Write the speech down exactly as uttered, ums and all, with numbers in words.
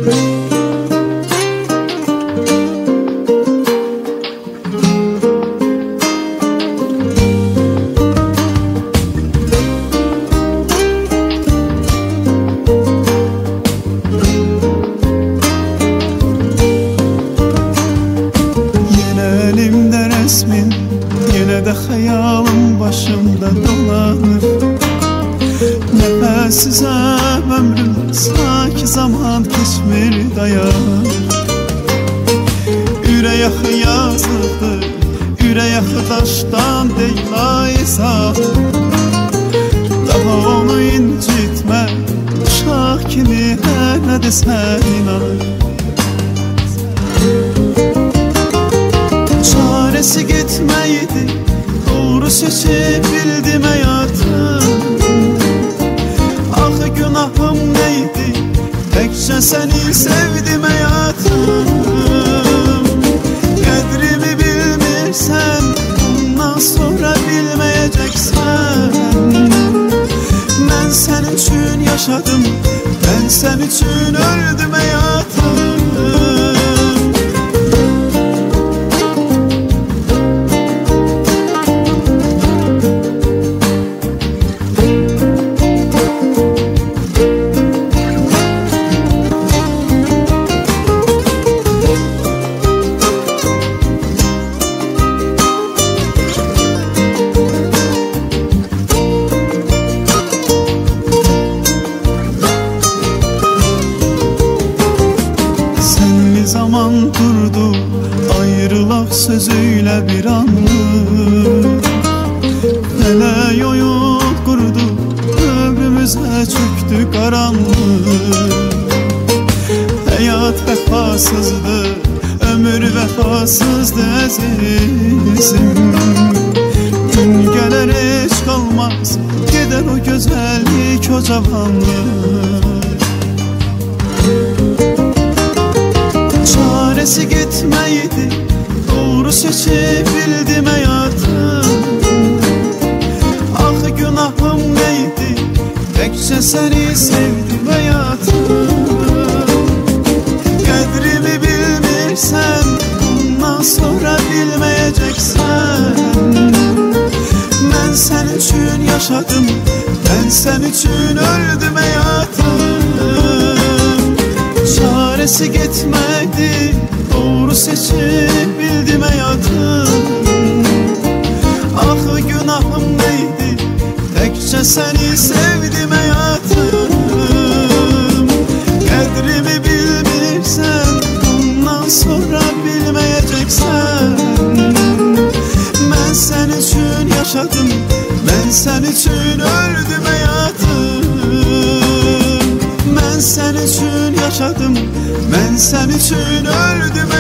Yine de hayalim başımda dolanır. Nefessiz ömrüm sanki zaman geçmir dayanır. Ürəyə yazıqdır, ürəyə daşdan deyil ayzaq. Daha onu incitmə, uşaq kimi hər nə desən inan. Çaresi gitmeydi, doğru seçip bildim hayatım. Ah günahım neydi, tekçe seni sevdim hayatım. Kadrimi bilmirsen, bundan sonra bilmeyeceksen. Ben senin için yaşadım, ben senin için öldüm hayatım. Zaman durdu, ayrılaq sözüyle bir anlık. Felək oyun kurdu, ömrümüzə çöktü karanlık. Hayat vefasızdı, ömür vefasızdı azizim. Gün gələr heç kalmaz, gider o güzellik, o cavanlık. Çaresi gitmeydi, doğru seçip bildim hayatım. Ah günahım neydi, tekçe seni sevdim hayatım. Kadrimi bilmirsen, bundan sonra bilmeyeceksen. Ben senin için yaşadım, ben senin için öldüm hayatım. Çaresi gitmedi, doğru seçip bildim hayatım. Ah günahım neydi, tekçe seni sevdim hayatım. Kadrimi bilmirsen, bundan sonra bilmeyeceksen. Ben senin için yaşadım, ben senin için öldüm hayatım. Ben senin için yaşadım, ben senin için öldüm.